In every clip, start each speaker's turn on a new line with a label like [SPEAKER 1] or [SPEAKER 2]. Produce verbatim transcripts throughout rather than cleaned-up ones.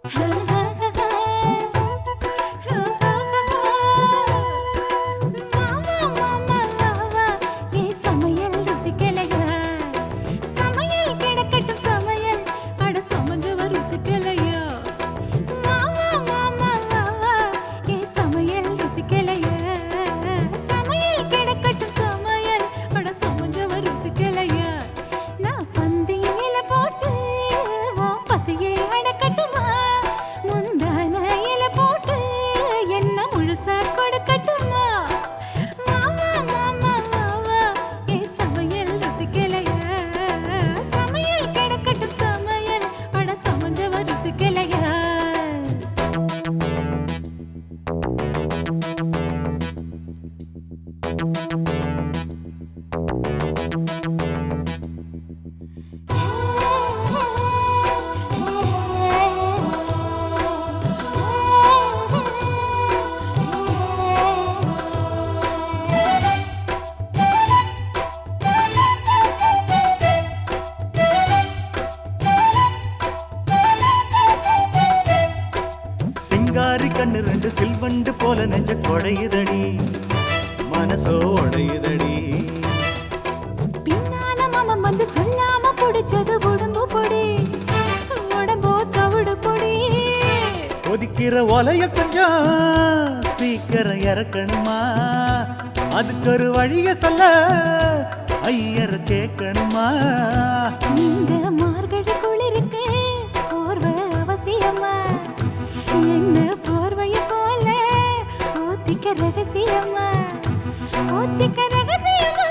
[SPEAKER 1] சிங்காரி கண்ணு ரெண்டு சில்வண்டு போல நெஞ்ச கொடையுதடி மனசோ உடையுதடி.
[SPEAKER 2] பின்னால மாமன் வந்து சொல்லாம புடிச்சது உடம்பு பொடி உடம்போ தவிடு பொடி.
[SPEAKER 1] கொதிக்கிற ஒலைய கொஞ்சம் சீக்கிரம் இறக்கணுமா, அதுக்கு ஒரு வழிய சொல்ல ஐயர் கேட்கணுமா.
[SPEAKER 2] இந்த மார்கழி குளிருக்கு போர்வை அவசியமா, என்ன போர்வைய போல போத்திக்க ரகசியமா, போத்திக்க ரகசியமா.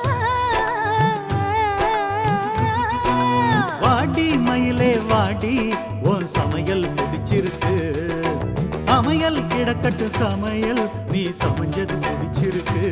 [SPEAKER 1] வாடி மயிலே வாடி உன் சமையல் பிடிச்சிருக்கு, சமையல் கிடக்கட்டு சமையல் நீ சமைஞ்சது பிடிச்சிருக்கு.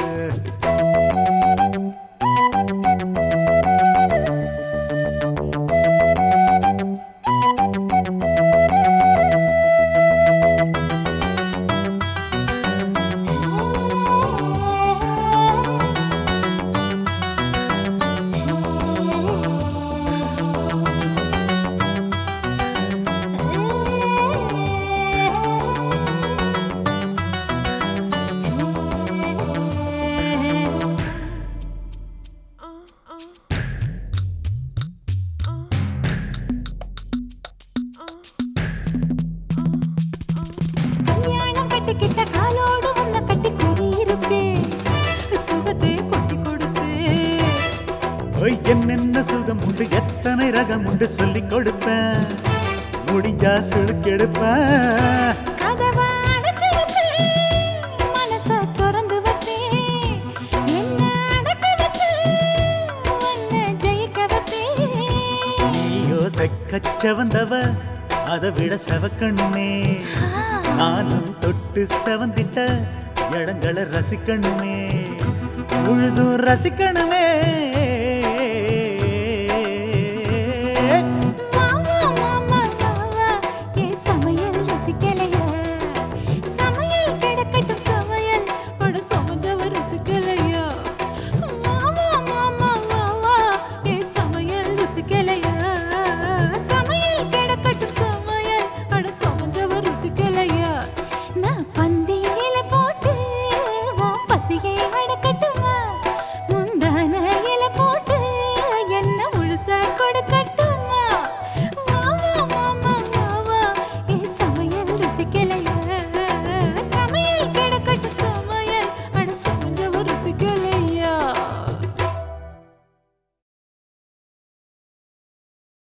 [SPEAKER 2] கிட்ட காலோடு உன்னை கட்டி கூறியிருப்பேன், சுகத்தை கொட்டி கொடுப்பேன்.
[SPEAKER 1] என்னென்ன சுகம் உண்டு எத்தனை ரகம் உண்டு சொல்லிக் கொடுப்பேன், முடிஞ்சா சுழுக்கெடுப்பேன்.
[SPEAKER 2] கதவை அடைச்சிருப்பேன், மனசை திறந்து வைப்பேன், என்ன அடக்க வச்சு உன்னை ஜெயிக்க வைப்பேன்.
[SPEAKER 1] நீயோ செக்கச்சவந்தவ அதை விட செவக்கண்ணுமே, நானும் தொட்டு செவந்திட்ட இடங்களை ரசிக்கணுமே, முழுதும் ரசிக்கணுமே.